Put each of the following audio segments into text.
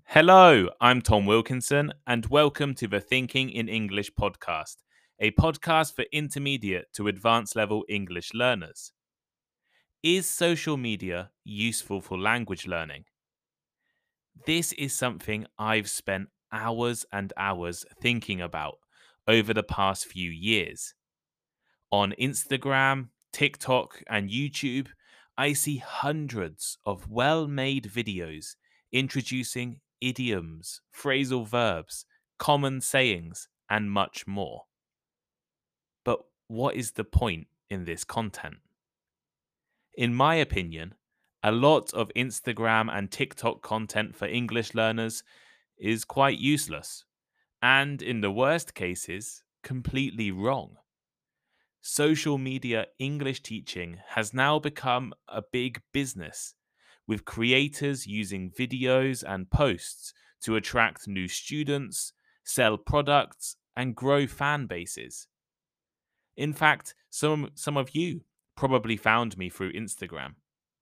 Hello, I'm Tom Wilkinson, and welcome to the Thinking in English podcast, a podcast for intermediate to advanced level English learners. Is social media useful for language learning? This is something I've spent hours and hours thinking about over the past few years. On Instagram, TikTok, and YouTube, I see hundreds of well made videos introducing idioms, phrasal verbs, common sayings, and much more. But what is the point in this content? In my opinion, a lot of Instagram and TikTok content for English learners is quite useless, and in the worst cases, completely wrong. Social media English teaching has now become a big business, with creators using videos and posts to attract new students, sell products, and grow fan bases. In fact, some of you probably found me through Instagram.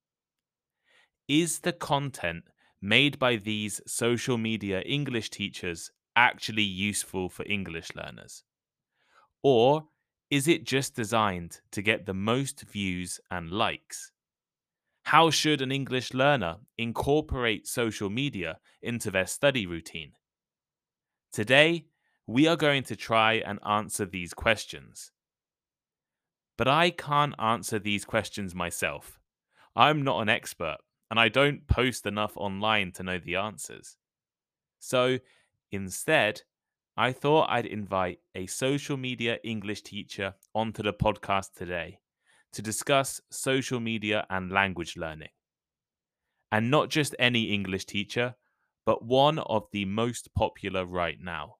Is the content made by these social media English teachers actually useful for English learners? Or is it just designed to get the most views and likes? How should an English learner incorporate social media into their study routine? Today, we are going to try and answer these questions. But I can't answer these questions myself. I'm not an expert, and I don't post enough online to know the answers. So, instead, I thought I'd invite a social media English teacher onto the podcast today to discuss social media and language learning. And not just any English teacher, but one of the most popular right now.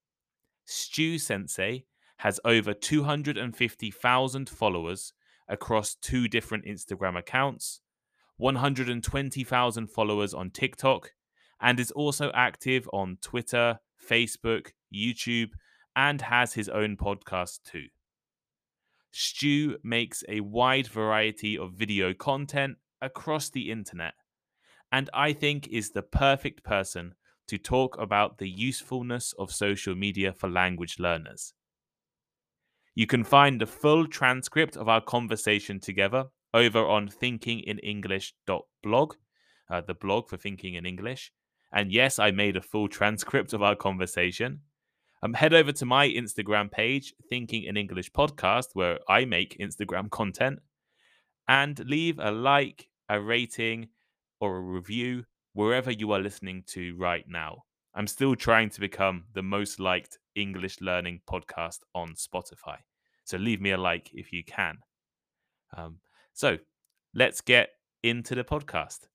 Stu Sensei has over 250,000 followers across 2 different Instagram accounts, 120,000 followers on TikTok, and is also active on Twitter, Facebook, YouTube, and has his own podcast too. Stu makes a wide variety of video content across the internet, and I think is the perfect person to talk about the usefulness of social media for language learners. You can find the full transcript of our conversation together over on thinkinginenglish.blog, the blog for Thinking in English. And yes, I made a full transcript of our conversation. Head over to my Instagram page, Thinking in English Podcast, where I make Instagram content, and leave a like, a rating, or a review wherever you are listening to right now. I'm still trying to become the most liked English learning podcast on Spotify. So leave me a like if you can. So let's get into the podcast.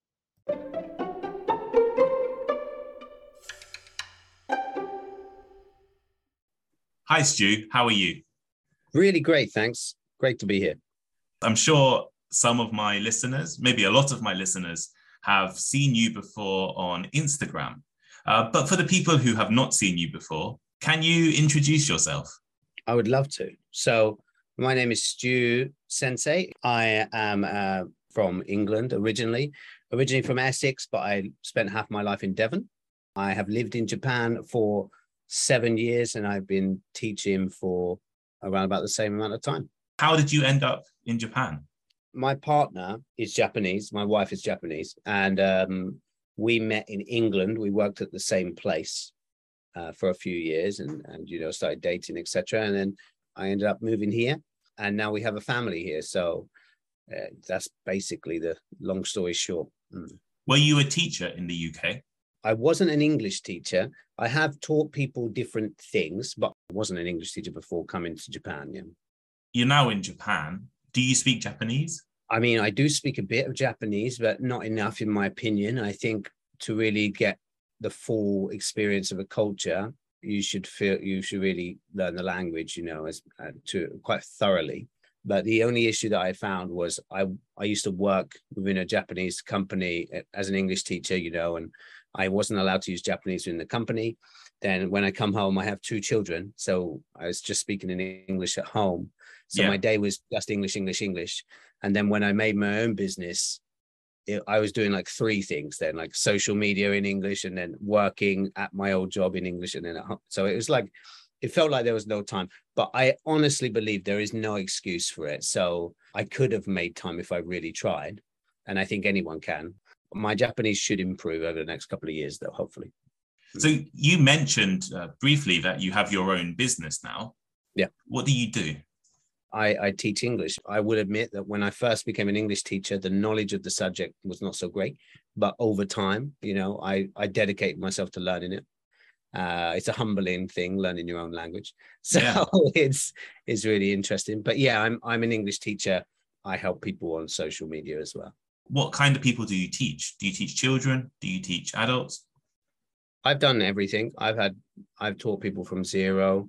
Hi, Stu. How are you? Really great, thanks. Great to be here. I'm sure some of my listeners, maybe a lot of my listeners, have seen you before on Instagram. But for the people who have not seen you before, can you introduce yourself? I would love to. So my name is Stu Sensei. I am from England originally from Essex, but I spent half my life in Devon. I have lived in Japan for 7 years, and I've been teaching for around about the same amount of time. How did you end up in Japan? My partner is Japanese. My wife is Japanese, and we met in England. We worked at the same place for a few years, and started dating, etc. And then I ended up moving here, and now we have a family here. So that's basically the long story short. Were you a teacher in the UK? I wasn't an English teacher. I have taught people different things, but I wasn't an English teacher before coming to Japan. Yeah. You're now in Japan. Do you speak Japanese? I mean, I do speak a bit of Japanese, but not enough, in my opinion. I think to really get the full experience of a culture, you should really learn the language, to quite thoroughly. But the only issue that I found was I used to work within a Japanese company as an English teacher, and I wasn't allowed to use Japanese in the company. Then when I come home, I have 2 children. So I was just speaking in English at home. So my day was just English. And then when I made my own business, I was doing like three things then, like social media in English, and then working at my old job in English, and then at home. So it was like, it felt like there was no time. But I honestly believe there is no excuse for it. So I could have made time if I really tried. And I think anyone can. My Japanese should improve over the next couple of years, though, hopefully. So you mentioned briefly that you have your own business now. Yeah. What do you do? I teach English. I will admit that when I first became an English teacher, the knowledge of the subject was not so great. But over time, I dedicated myself to learning it. It's a humbling thing, learning your own language. So yeah. it's really interesting. But yeah, I'm an English teacher. I help people on social media as well. What kind of people do you teach? Do you teach children? Do you teach adults? I've done everything. I've taught people from 0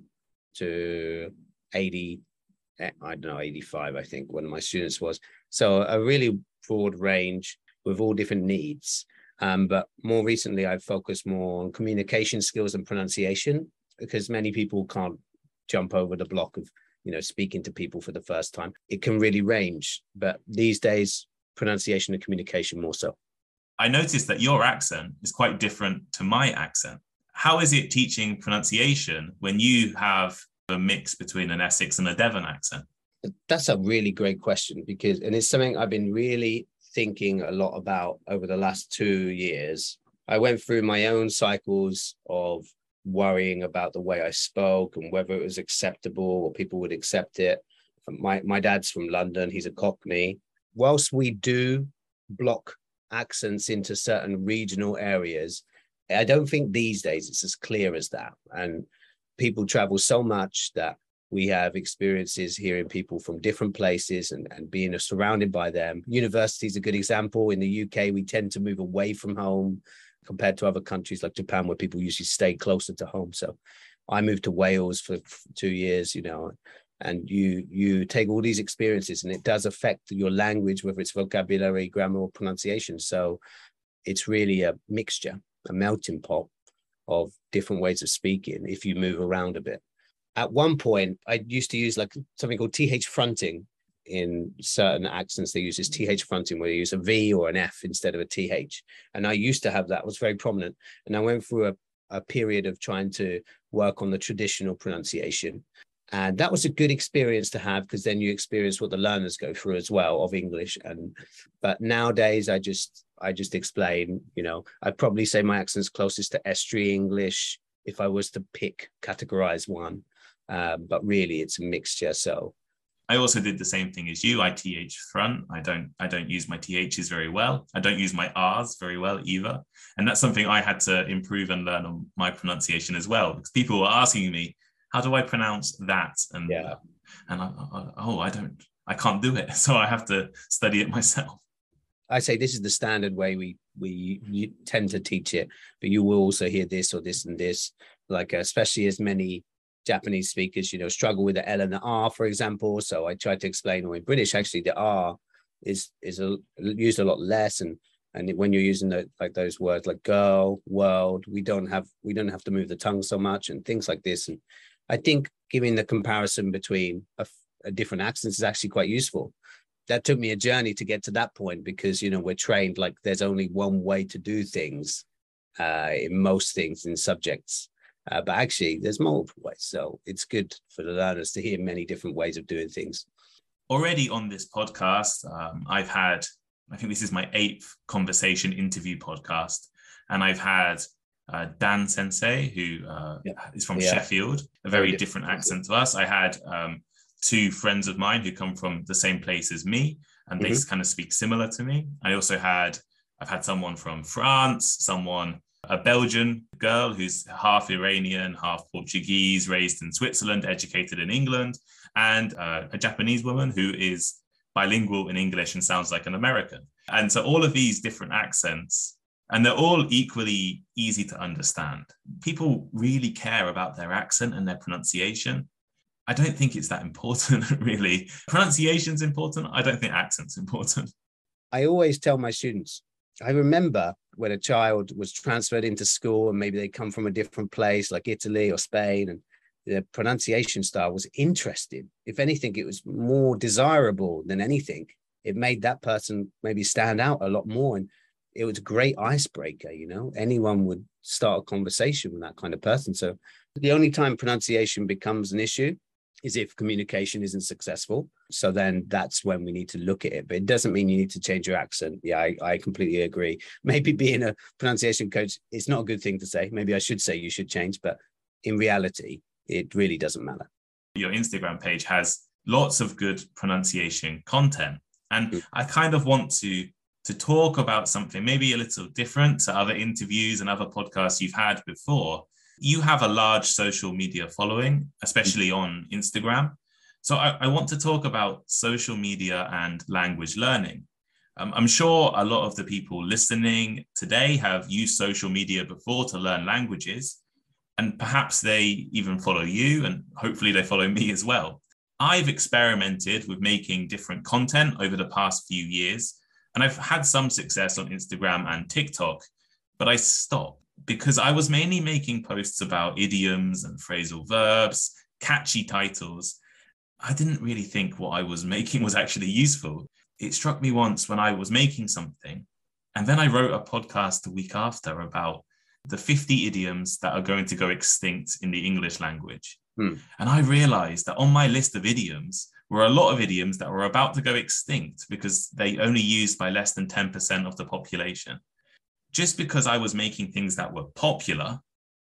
to 80. I don't know, 85, I think one of my students was. So a really broad range with all different needs. But more recently, I've focused more on communication skills and pronunciation, because many people can't jump over the block of, speaking to people for the first time. It can really range, but these days, pronunciation and communication more so. I noticed that your accent is quite different to my accent. How is it teaching pronunciation when you have a mix between an Essex and a Devon accent? That's a really great question, and it's something I've been really thinking a lot about over the last 2 years. I went through my own cycles of worrying about the way I spoke and whether it was acceptable or people would accept it. My dad's from London. He's a Cockney. Whilst we do block accents into certain regional areas, I don't think these days it's as clear as that. And people travel so much that we have experiences hearing people from different places and being surrounded by them. University is a good example. In the UK, we tend to move away from home compared to other countries like Japan, where people usually stay closer to home. So I moved to Wales for 2 years, and you take all these experiences and it does affect your language, whether it's vocabulary, grammar, or pronunciation. So it's really a mixture, a melting pot of different ways of speaking if you move around a bit. At one point, I used to use like something called TH fronting. In certain accents, they use this TH fronting where you use a V or an F instead of a TH. And I used to have that. It was very prominent. And I went through a period of trying to work on the traditional pronunciation. And that was a good experience to have, because then you experience what the learners go through as well of English. But nowadays, I just explain, I'd probably say my accent's closest to Estuary English if I was to categorize one. But really, it's a mixture. So I also did the same thing as you. I TH front. I don't use my THs very well. I don't use my Rs very well either. And that's something I had to improve and learn on my pronunciation as well, because people were asking me, how do I pronounce that? And yeah. I can't do it. So I have to study it myself. I say this is the standard way we tend to teach it, but you will also hear this or this and this, like especially as many Japanese speakers, struggle with the L and the R, for example. So I tried to explain, or in British, actually, the R is used a lot less, and when you're using those words like girl, world, we don't have to move the tongue so much, and things like this. And I think giving the comparison between a different accents is actually quite useful. That took me a journey to get to that point, because we're trained like there's only one way to do things in most things in subjects. But actually, there's multiple ways. So it's good for the learners to hear many different ways of doing things. Already on this podcast, I've had, I think this is my 8th conversation interview podcast. And I've had Dan Sensei, who is from Sheffield, a very different accent to us. I had 2 friends of mine who come from the same place as me, and they kind of speak similar to me. I've had someone from France, a Belgian girl who's half Iranian, half Portuguese, raised in Switzerland, educated in England, and a Japanese woman who is bilingual in English and sounds like an American. And so all of these different accents, and they're all equally easy to understand. People really care about their accent and their pronunciation. I don't think it's that important, really. Pronunciation's important. I don't think accent's important. I always tell my students, I remember when a child was transferred into school and maybe they come from a different place like Italy or Spain, and the pronunciation style was interesting. If anything, it was more desirable than anything. it made that person maybe stand out a lot more. And it was a great icebreaker, you know, anyone would start a conversation with that kind of person. So the only time pronunciation becomes an issue is if communication isn't successful. So then that's when we need to look at it. But it doesn't mean you need to change your accent. Yeah, I completely agree. Maybe being a pronunciation coach, it's not a good thing to say. Maybe I should say you should change, but in reality, it really doesn't matter. Your Instagram page has lots of good pronunciation content. And I kind of want to talk about something maybe a little different to other interviews and other podcasts you've had before. You have a large social media following, especially on Instagram. So I want to talk about social media and language learning. I'm sure a lot of the people listening today have used social media before to learn languages, and perhaps they even follow you, and hopefully they follow me as well. I've experimented with making different content over the past few years, and I've had some success on Instagram and TikTok, but I stopped because I was mainly making posts about idioms and phrasal verbs, catchy titles. I didn't really think what I was making was actually useful. It struck me once when I was making something, and then I wrote a podcast the week after about the 50 idioms that are going to go extinct in the English language. And I realized that on my list of idioms were a lot of idioms that were about to go extinct because they only used by less than 10% of the population. Just because I was making things that were popular,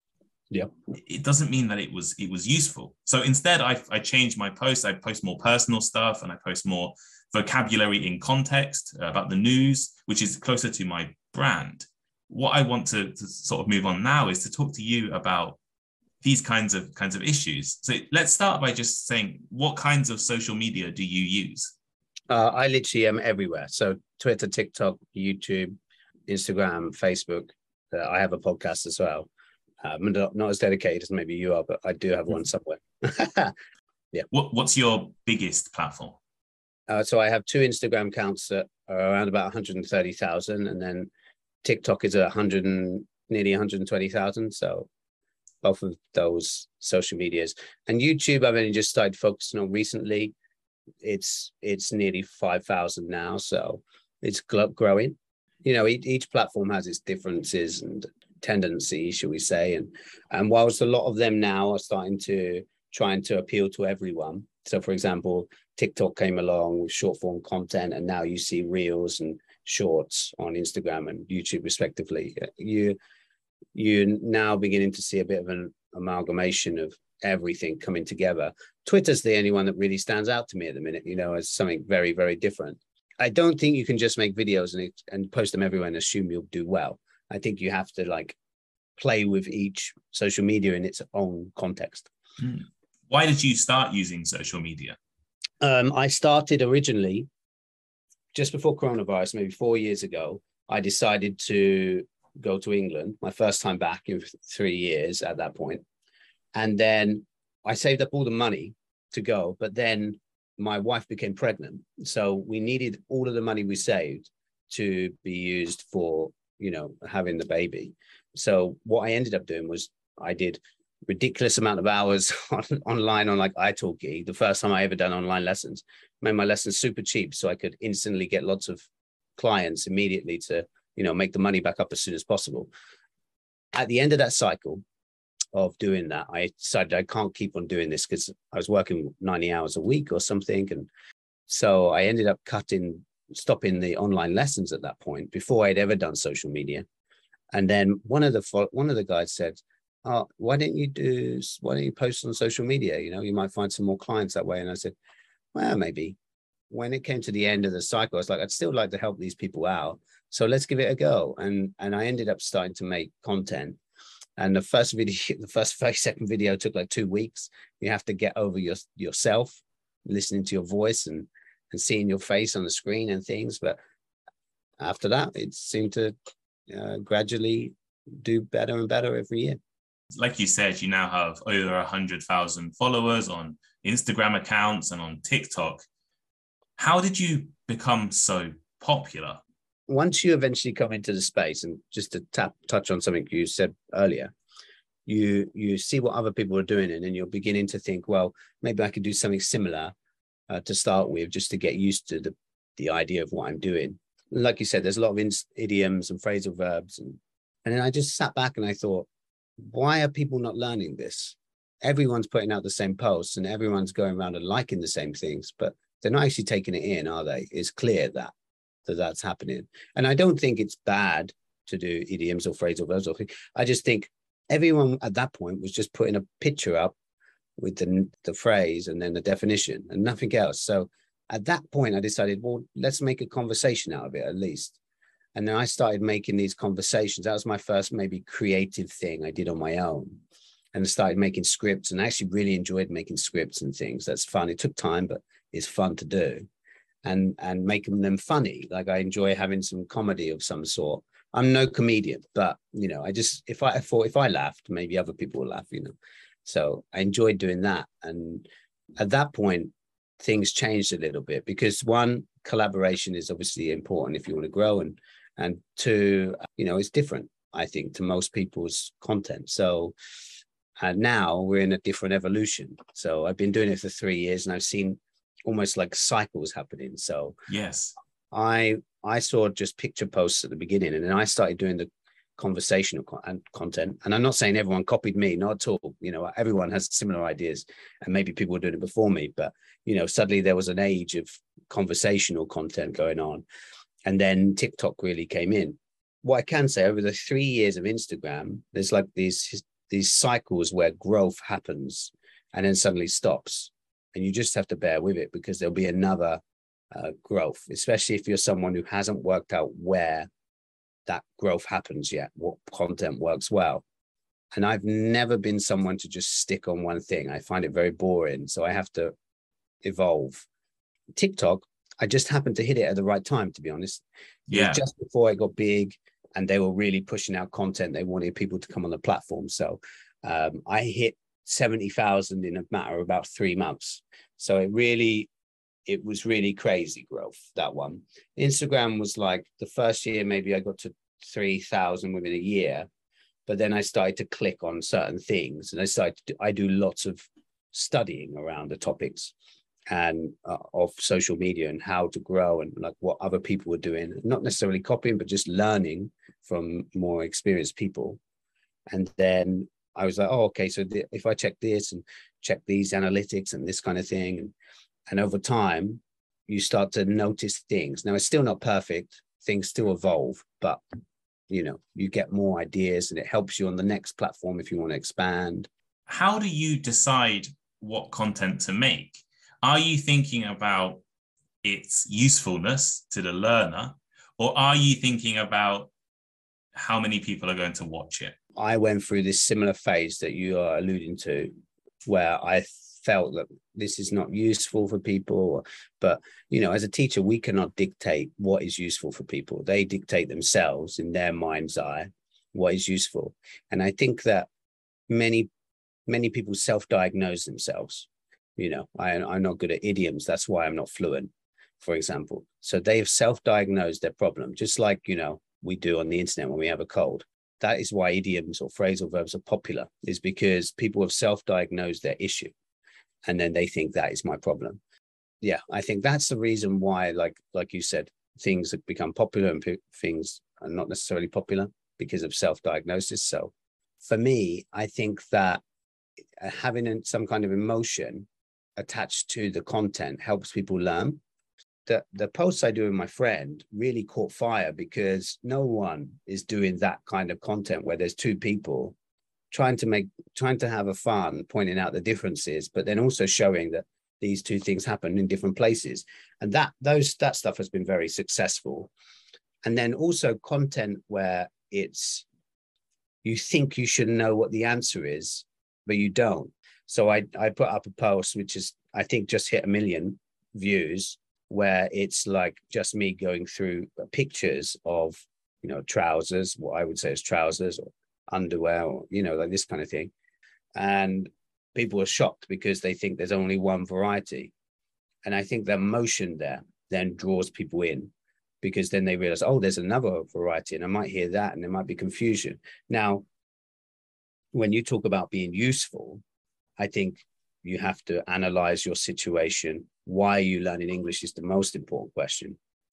it doesn't mean that it was useful. So instead, I changed my posts. I post more personal stuff, and I post more vocabulary in context about the news, which is closer to my brand. What I want to sort of move on now is to talk to you about these kinds of issues. So let's start by just saying, what kinds of social media do you use? I literally am everywhere. So Twitter, TikTok, YouTube, Instagram, Facebook. I have a podcast as well. I'm not as dedicated as maybe you are, but I do have one somewhere. Yeah. What's your biggest platform? So I have 2 Instagram accounts that are around about 130,000, and then TikTok is 100 and nearly 120,000. So both of those social medias, and YouTube I've only just started focusing on recently. It's nearly 5,000 now, so it's growing. You know, each platform has its differences and tendencies, shall we say, and whilst a lot of them now are trying to appeal to everyone. So for example, TikTok came along with short form content, and now you see reels and shorts on Instagram and YouTube respectively. You're now beginning to see a bit of an amalgamation of everything coming together. Twitter's the only one that really stands out to me at the minute, you know, as something very, very different. I don't think you can just make videos and post them everywhere and assume you'll do well. I think you have to like play with each social media in its own context. Why did you start using social media? I started originally just before coronavirus, maybe 4 years ago. I decided to go to England, my first time back in 3 years at that point. And then I saved up all the money to go, but then my wife became pregnant. So we needed all of the money we saved to be used for, you know, having the baby. So what I ended up doing was I did ridiculous amount of hours online on like italki. The first time I ever done online lessons, made my lessons super cheap so I could instantly get lots of clients immediately to, you know, make the money back up as soon as possible. At the end of that cycle of doing that, I decided I can't keep on doing this because I was working 90 hours a week or something. And so I ended up stopping the online lessons at that point before I'd ever done social media. And then one of the guys said, "Oh, why don't you post on social media? You know, you might find some more clients that way." And I said, well, maybe. When it came to the end of the cycle, I was like, I'd still like to help these people out. So let's give it a go. And I ended up starting to make content. And the first 30-second video took like 2 weeks. You have to get over yourself, listening to your voice and seeing your face on the screen and things. But after that, it seemed to gradually do better and better every year. Like you said, you now have over 100,000 followers on Instagram accounts and on TikTok. How did you become so popular? Once you eventually come into the space, and just to touch on something you said earlier, you see what other people are doing, and then you're beginning to think, well, maybe I could do something similar to start with, just to get used to the idea of what I'm doing. Like you said, there's a lot of idioms and phrasal verbs. And then I just sat back and I thought, why are people not learning this? Everyone's putting out the same posts and everyone's going around and liking the same things, but they're not actually taking it in, are they? It's clear that that's happening. And I don't think it's bad to do idioms or phrasal verbs. I just think everyone at that point was just putting a picture up with the phrase and then the definition and nothing else. So at that point, I decided, well, let's make a conversation out of it at least. And then I started making these conversations. That was my first maybe creative thing I did on my own. And I started making scripts, and I actually really enjoyed making scripts and things. That's fun. It took time, but it's fun to do. And making them funny. Like I enjoy having some comedy of some sort. I'm no comedian, but you know, if I laughed, maybe other people will laugh, you know. So I enjoyed doing that. And at that point, things changed a little bit because one, collaboration is obviously important if you want to grow, and two, you know, it's different, I think, to most people's content. So now we're in a different evolution. So I've been doing it for 3 years and I've seen almost like cycles happening. So yes, I saw just picture posts at the beginning, and then I started doing the conversational content. And I'm not saying everyone copied me, not at all. You know, everyone has similar ideas, and maybe people were doing it before me. But you know, suddenly there was an age of conversational content going on, and then TikTok really came in. What I can say, over the 3 years of Instagram, there's like these cycles where growth happens and then suddenly stops, and you just have to bear with it because there'll be another growth, especially if you're someone who hasn't worked out where that growth happens yet, what content works well. And I've never been someone to just stick on one thing. I find it very boring, so I have to evolve. TikTok, I just happened to hit it at the right time, to be honest. Yeah. It was just before it got big and they were really pushing out content. They wanted people to come on the platform. So I hit 70,000 in a matter of about 3 months. So it was really crazy growth, that one. Instagram was like the first year, maybe I got to 3,000 within a year, but then I started to click on certain things, and I do lots of studying around the topics and of social media and how to grow and like what other people were doing, not necessarily copying, but just learning from more experienced people. And then I was like, oh, okay, so if I check this and check these analytics and this kind of thing, and over time, you start to notice things. Now, it's still not perfect. Things still evolve, but, you know, you get more ideas and it helps you on the next platform if you want to expand. How do you decide what content to make? Are you thinking about its usefulness to the learner, or are you thinking about how many people are going to watch it? I went through this similar phase that you are alluding to, where I felt that this is not useful for people. But, you know, as a teacher, we cannot dictate what is useful for people. They dictate themselves in their mind's eye what is useful. And I think that many people self-diagnose themselves. You know, I'm not good at idioms. That's why I'm not fluent, for example. So they have self-diagnosed their problem, just like, you know, we do on the internet when we have a cold. That is why idioms or phrasal verbs are popular, is because people have self-diagnosed their issue. And then they think that is my problem. Yeah, I think that's the reason why, like you said, things have become popular and things are not necessarily popular because of self-diagnosis. So for me, I think that having some kind of emotion attached to the content helps people learn. The posts I do with my friend really caught fire because no one is doing that kind of content where there's two people trying to have a fun, pointing out the differences, but then also showing that these two things happen in different places. And that stuff has been very successful. And then also content where you think you should know what the answer is, but you don't. So I put up a post, which is, I think, just hit 1 million views, where it's like just me going through pictures of, you know, trousers, what I would say is trousers or underwear, or, you know, like this kind of thing. And people are shocked because they think there's only one variety. And I think the emotion there then draws people in, because then they realize, oh, there's another variety and I might hear that and there might be confusion. Now, when you talk about being useful, I think you have to analyze your situation. Why are you learning English is the most important question.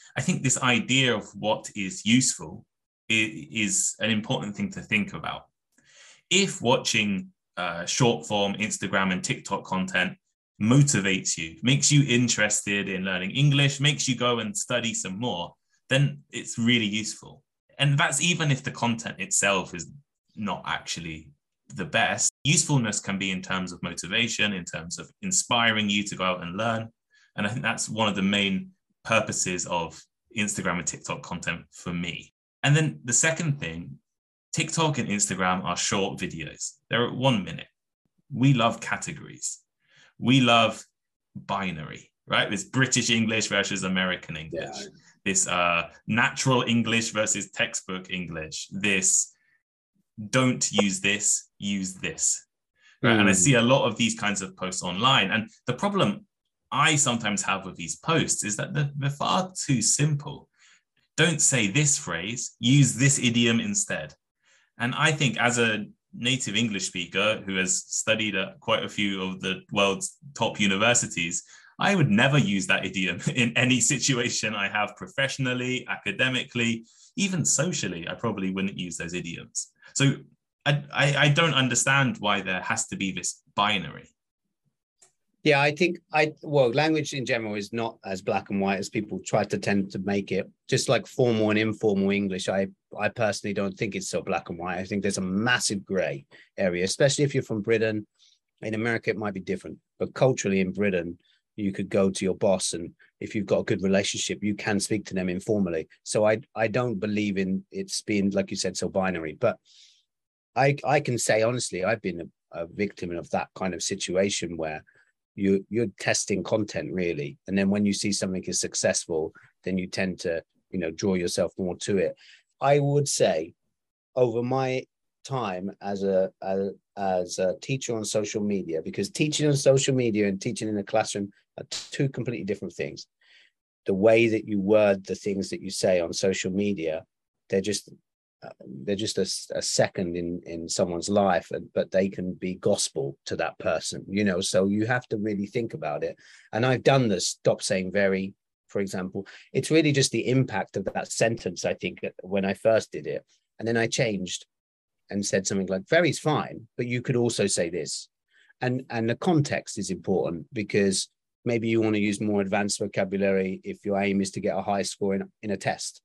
I think this idea of what is useful is an important thing to think about. If watching short form Instagram and TikTok content motivates you, makes you interested in learning English, makes you go and study some more, then it's really useful. And that's even if the content itself is not actually the best. Usefulness can be in terms of motivation, in terms of inspiring you to go out and learn. And I think that's one of the main purposes of Instagram and TikTok content for me. And then the second thing, TikTok and Instagram are short videos. They're 1 minute. We love categories. We love binary, right? This British English versus American English. Yeah. This natural English versus textbook English. This don't use this, use this. Right? And I see a lot of these kinds of posts online. And the problem I sometimes have with these posts is that they're far too simple. Don't say this phrase, use this idiom instead. And I think as a native English speaker who has studied at quite a few of the world's top universities, I would never use that idiom in any situation I have professionally, academically, even socially. I probably wouldn't use those idioms. So I don't understand why there has to be this binary. Yeah, I think language in general is not as black and white as people try to tend to make it. Just like formal and informal English, I personally don't think it's so black and white. I think there's a massive gray area, especially if you're from Britain. In America, it might be different, but culturally in Britain, you could go to your boss, and if you've got a good relationship, you can speak to them informally. So I don't believe in it's being, like you said, so binary. But I can say honestly, I've been a victim of that kind of situation where you're testing content really, and then when you see something is successful, then you tend to draw yourself more to it. I would say over my time as a teacher on social media, because teaching on social media and teaching in a classroom are two completely different things. The way that you word the things that you say on social media, they're just a second in someone's life, but they can be gospel to that person, so you have to really think about it. And I've done this, stop saying very, for example. It's really just the impact of that sentence, I think, when I first did it. And then I changed and said something like, very's fine, but you could also say this. And the context is important, because maybe you want to use more advanced vocabulary if your aim is to get a high score in a test,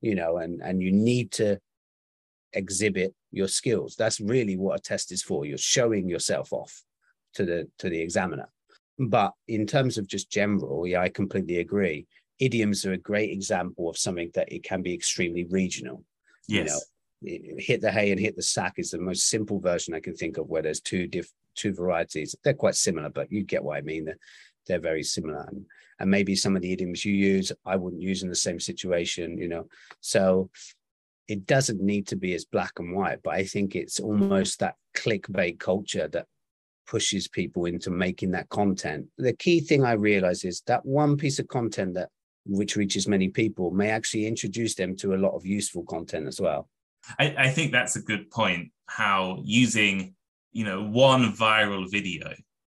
and you need to exhibit your skills. That's really what a test is for. You're showing yourself off to the examiner. But in terms of just general, yeah, I completely agree. Idioms are a great example of something that it can be extremely regional. Yes. Hit the hay and hit the sack is the most simple version I can think of, where there's two varieties. They're quite similar, but you get what I mean. They're very similar. And maybe some of the idioms you use, I wouldn't use in the same situation, So it doesn't need to be as black and white, but I think it's almost that clickbait culture that pushes people into making that content. The key thing I realize is that one piece of content which reaches many people may actually introduce them to a lot of useful content as well. I think that's a good point, how using, one viral video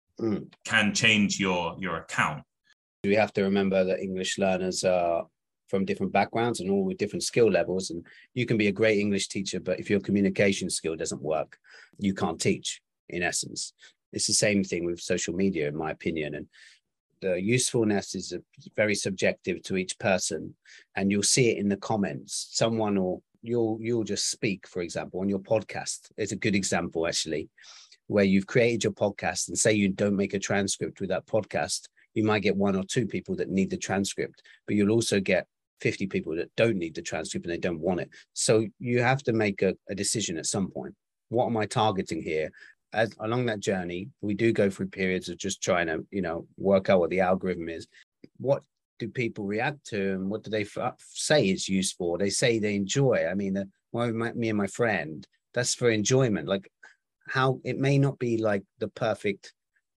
can change your account. We have to remember that English learners are from different backgrounds and all with different skill levels. And you can be a great English teacher, but if your communication skill doesn't work, you can't teach, in essence. It's the same thing with social media, in my opinion. And the usefulness is very subjective to each person. And you'll see it in the comments. Someone you'll just speak, for example, on your podcast. It's a good example, actually, where you've created your podcast and say you don't make a transcript with that podcast. You might get 1 or 2 people that need the transcript, but you'll also get 50 people that don't need the transcript and they don't want it. So you have to make a decision at some point. What am I targeting here? Along that journey, we do go through periods of just trying to, work out what the algorithm is. What do people react to, and what do they say is useful? They say they enjoy. I mean, me and my friend, that's for enjoyment. Like, how it may not be like the perfect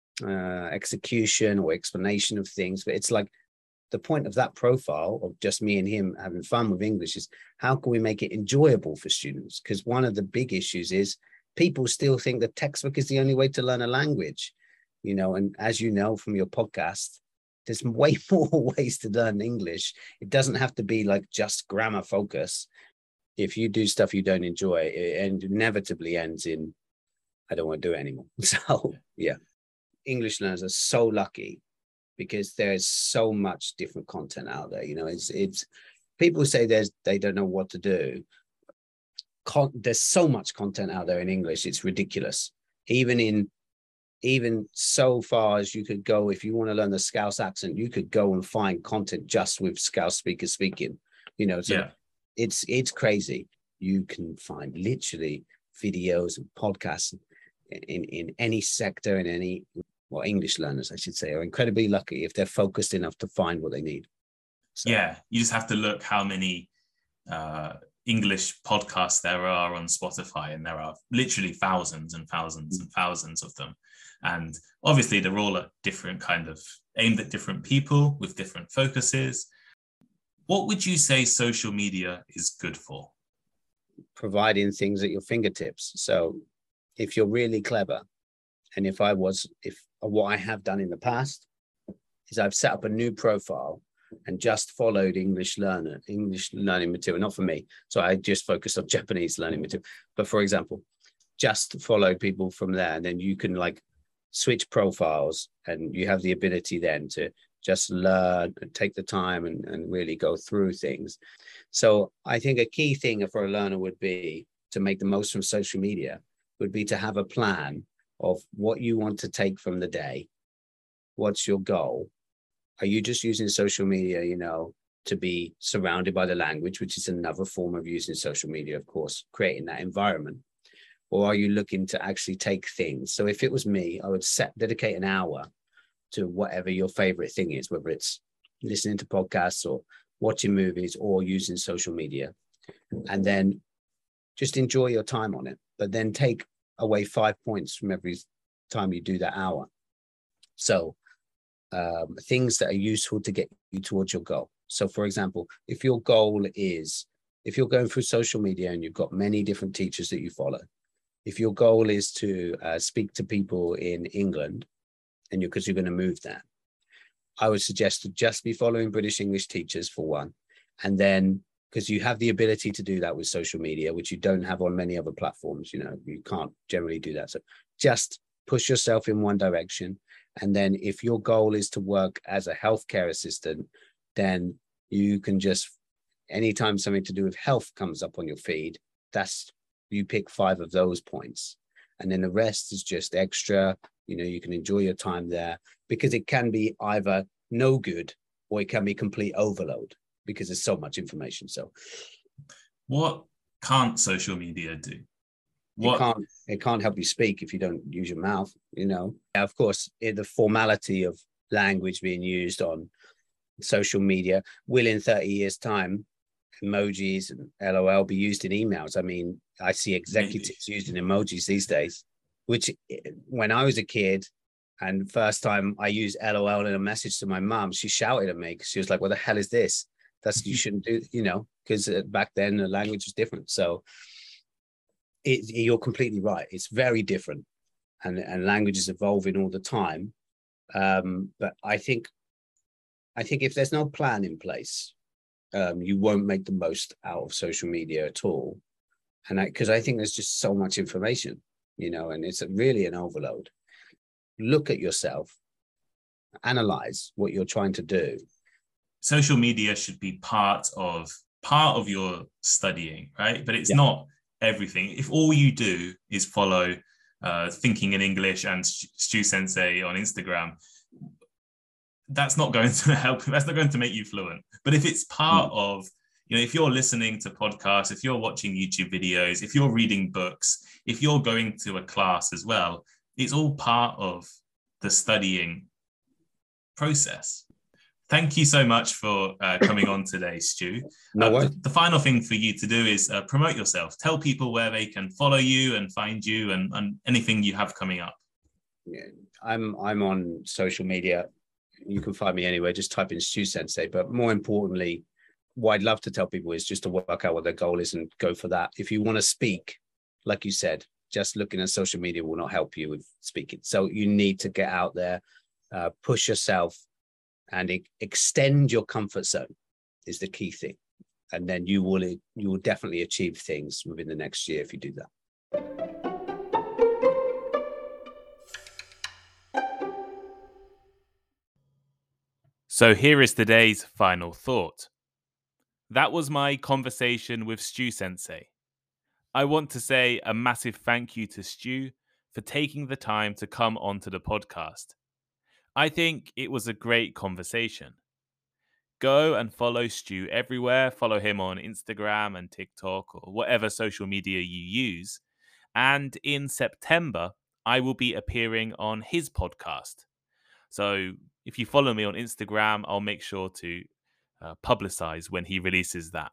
execution or explanation of things, but it's like the point of that profile of just me and him having fun with English is how can we make it enjoyable for students? Because one of the big issues is people still think the textbook is the only way to learn a language, and as you know from your podcast, there's way more ways to learn English. It doesn't have to be like just grammar focus. If you do stuff you don't enjoy, it inevitably ends in, I don't want to do it anymore. So yeah, English learners are so lucky because there's so much different content out there. You know, it's people say they don't know what to do. There's so much content out there in English, it's ridiculous. Even so far as you could go, if you want to learn the Scouse accent, you could go and find content just with Scouse speakers speaking, you know. So it's crazy. You can find literally videos and podcasts in any sector, in any, well, English learners, I should say, are incredibly lucky if they're focused enough to find what they need. So. Yeah, you just have to look how many English podcasts there are on Spotify, and there are literally thousands and thousands and thousands of them. And obviously they're all at different kind of aimed at different people with different focuses. What would you say social media is good for? Providing things at your fingertips. So if you're really clever, and if what I have done in the past is I've set up a new profile and just followed English learning material, not for me. So I just focused on Japanese learning material. But for example, just followed people from there. And then you can like switch profiles, and you have the ability then to just learn and take the time and really go through things. So I think a key thing for a learner would be to make the most from social media would be to have a plan of what you want to take from the day. What's your goal? Are you just using social media, you know, to be surrounded by the language, which is another form of using social media, of course, creating that environment? Or are you looking to actually take things? So if it was me, I would dedicate an hour to whatever your favorite thing is, whether it's listening to podcasts or watching movies or using social media, and then just enjoy your time on it, but then take away 5 points from every time you do that hour. So things that are useful to get you towards your goal. So for example, if your goal is, if you're going through social media and you've got many different teachers that you follow, if your goal is to speak to people in England, and because you're going to move there, I would suggest to just be following British English teachers for one. And then, because you have the ability to do that with social media, which you don't have on many other platforms, you know, you can't generally do that. So just push yourself in one direction. And then if your goal is to work as a healthcare assistant, then you can just, anytime something to do with health comes up on your feed, you pick 5 of those points. And then the rest is just extra, you know, you can enjoy your time there, because it can be either no good or it can be complete overload because there's so much information. So what can't social media do? It can't help you speak if you don't use your mouth, you know. Of course, the formality of language being used on social media will in 30 years time, emojis and LOL be used in emails. I mean, I see executives using emojis these days, which when I was a kid and first time I used LOL in a message to my mom, she shouted at me because she was like, what the hell is this? You shouldn't do, you know, because back then the language was different. So you're completely right. It's very different, and language is evolving all the time. But I think if there's no plan in place, you won't make the most out of social media at all. And because I think there's just so much information, you know, and it's really an overload. Look at yourself, analyze what you're trying to do. Social media should be part of your studying, right? But it's not everything. If all you do is follow Thinking in English and Stu Sensei on Instagram, that's not going to help. That's not going to make you fluent. But if it's part of, you know, if you're listening to podcasts, if you're watching YouTube videos, if you're reading books, if you're going to a class as well, it's all part of the studying process. Thank you so much for coming on today, Stu. The final thing for you to do is promote yourself. Tell people where they can follow you and find you and anything you have coming up. Yeah, I'm on social media. You can find me anywhere. Just type in Stu Sensei. But more importantly, what I'd love to tell people is just to work out what their goal is and go for that. If you want to speak, like you said, just looking at social media will not help you with speaking. So you need to get out there, push yourself, and extend your comfort zone is the key thing. And then you will definitely achieve things within the next year if you do that. So here is today's final thought. That was my conversation with Stu Sensei. I want to say a massive thank you to Stu for taking the time to come onto the podcast. I think it was a great conversation. Go and follow Stu everywhere. Follow him on Instagram and TikTok or whatever social media you use. And in September, I will be appearing on his podcast. So if you follow me on Instagram, I'll make sure to publicize when he releases that.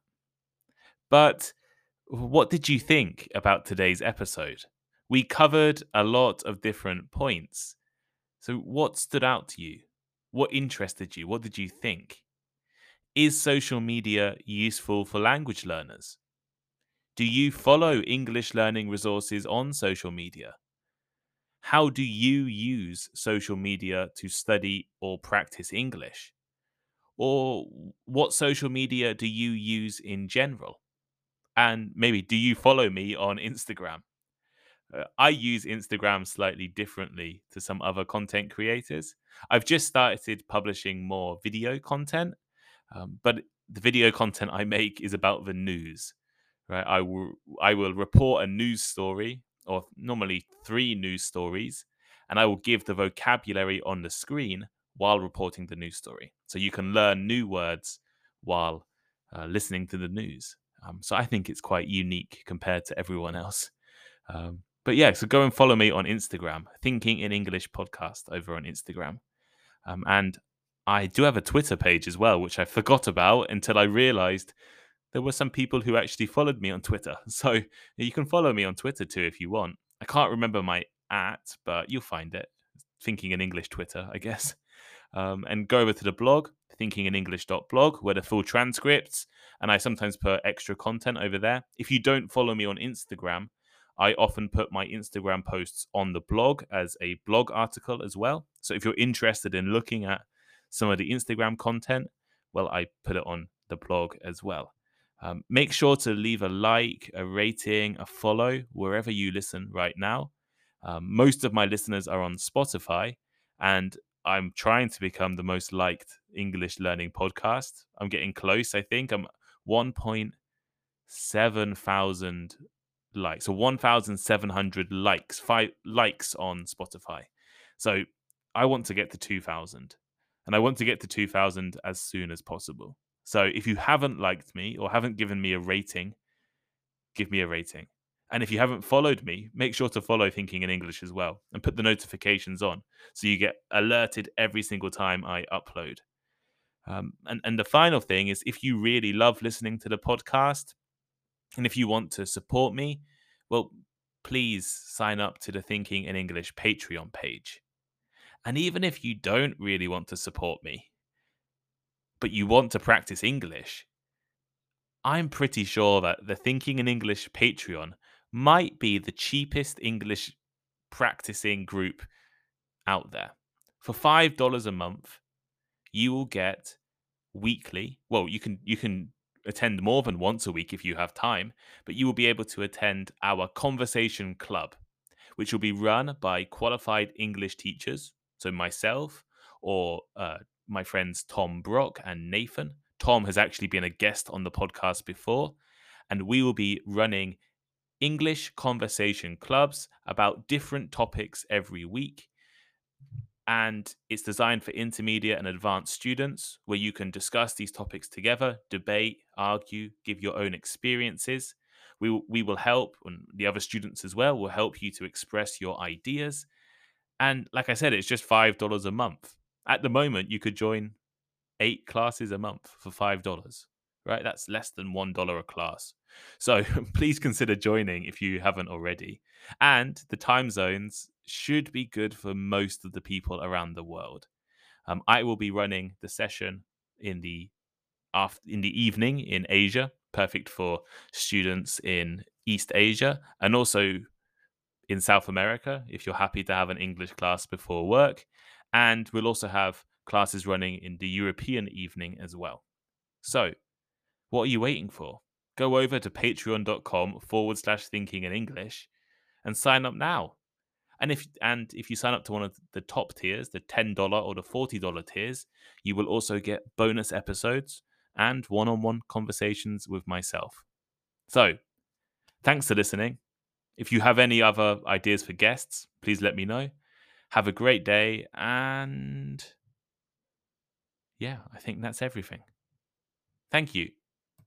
But what did you think about today's episode? We covered a lot of different points. So, what stood out to you? What interested you? What did you think? Is social media useful for language learners? Do you follow English learning resources on social media? How do you use social media to study or practice English? Or what social media do you use in general? And maybe do you follow me on Instagram? I use Instagram slightly differently to some other content creators. I've just started publishing more video content, but the video content I make is about the news. Right, I will report a news story, or normally 3 news stories, and I will give the vocabulary on the screen while reporting the news story. So you can learn new words while listening to the news. So I think it's quite unique compared to everyone else. But yeah, so go and follow me on Instagram, Thinking in English Podcast over on Instagram. And I do have a Twitter page as well, which I forgot about until I realized there were some people who actually followed me on Twitter. So you can follow me on Twitter too if you want. I can't remember my @ but you'll find it. Thinking in English Twitter, I guess. And go over to the blog, thinkinginenglish.blog, where the full transcripts, and I sometimes put extra content over there. If you don't follow me on Instagram, I often put my Instagram posts on the blog as a blog article as well. So if you're interested in looking at some of the Instagram content, well, I put it on the blog as well. Make sure to leave a like, a rating, a follow wherever you listen right now. Most of my listeners are on Spotify, and I'm trying to become the most liked English learning podcast. I'm getting close, I think. I'm 1.7 thousand likes, so 1,700 likes, 5 likes on Spotify. So I want to get to 2,000, and I want to get to 2,000 as soon as possible. So if you haven't liked me or haven't given me a rating, give me a rating. And if you haven't followed me, make sure to follow Thinking in English as well and put the notifications on so you get alerted every single time I upload. And the final thing is, if you really love listening to the podcast and if you want to support me, well, please sign up to the Thinking in English Patreon page. And even if you don't really want to support me, but you want to practice English, I'm pretty sure that the Thinking in English Patreon might be the cheapest English practicing group out there. For $5 a month, you will get weekly. Well, you can attend more than once a week if you have time, but you will be able to attend our conversation club, which will be run by qualified English teachers. So myself or my friends Tom Brock and Nathan. Tom has actually been a guest on the podcast before, and we will be running English conversation clubs about different topics every week. And it's designed for intermediate and advanced students where you can discuss these topics together, debate, argue, give your own experiences. We will help, and the other students as well will help you to express your ideas. And like I said, it's just $5 a month. At the moment, you could join 8 classes a month for $5, right? That's less than $1 a class. So please consider joining if you haven't already. And the time zones should be good for most of the people around the world. I will be running the session in the evening in Asia, perfect for students in East Asia, and also in South America if you're happy to have an English class before work. And we'll also have classes running in the European evening as well. So, what are you waiting for? Go over to patreon.com/thinking in English and sign up now. And if you sign up to one of the top tiers, the $10 or the $40 tiers, you will also get bonus episodes and one-on-one conversations with myself. So, thanks for listening. If you have any other ideas for guests, please let me know. Have a great day, and yeah, I think that's everything. Thank you.